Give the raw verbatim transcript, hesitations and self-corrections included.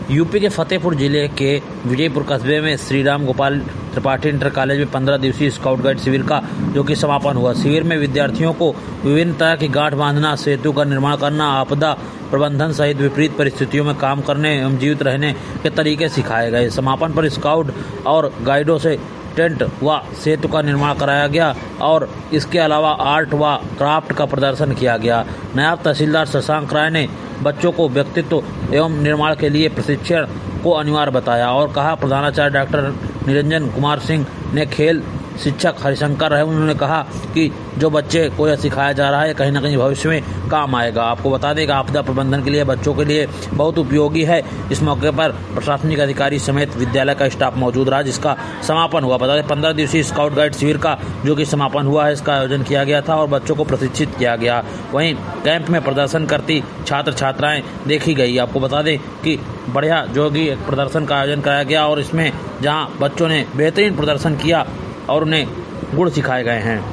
UP के फतेहपुर जिले के विजयपुर कस्बे में श्री राम गोपाल त्रिपाठी इंटर कॉलेज में पंद्रह दिवसीय स्काउट गाइड शिविर का जो कि समापन हुआ। शिविर में विद्यार्थियों को विभिन्न तरह की गांठ बांधना, सेतु का निर्माण करना, आपदा प्रबंधन सहित विपरीत परिस्थितियों में काम करने एवं जीवित रहने के तरीके सिखाए गए। समापन पर स्काउट और गाइडों से टेंट व सेतु का निर्माण कराया गया और इसके अलावा आर्ट व क्राफ्ट का प्रदर्शन किया गया। नायब तहसीलदार शशांक राय ने बच्चों को व्यक्तित्व एवं निर्माण के लिए प्रशिक्षण को अनिवार्य बताया और कहा। प्रधानाचार्य डॉक्टर निरंजन कुमार सिंह ने खेल शिक्षक हरिशंकर रहे, उन्होंने कहा कि जो बच्चे को यह सिखाया जा रहा है कहीं ना कहीं भविष्य में काम आएगा। आपको बता दें कि आपदा प्रबंधन के लिए बच्चों के लिए बहुत उपयोगी है। इस मौके पर प्रशासनिक अधिकारी समेत विद्यालय का स्टाफ मौजूद रहा, जिसका समापन हुआ। बता दें पंद्रह दिवसीय स्काउट गाइड शिविर का जो कि समापन हुआ है, इसका आयोजन किया गया था और बच्चों को प्रशिक्षित किया गया। वहीं कैंप में प्रदर्शन करती छात्र छात्राएं देखी गई। आपको बता दें कि बढ़िया जो कि प्रदर्शन का आयोजन कराया गया और इसमें जहाँ बच्चों ने बेहतरीन प्रदर्शन किया और उन्हें गुण सिखाए गए हैं।